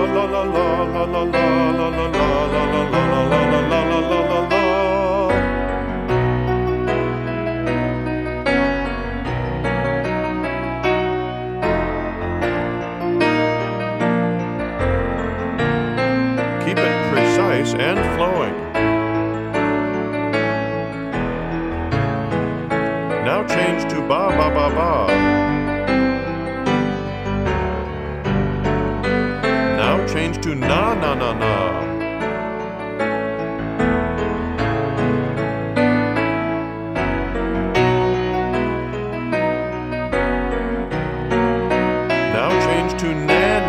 la la la la la la la la la la la la la la la la la. Keep it precise and flowing. Now change to ba ba ba ba. Now change to na na na na. Now change to na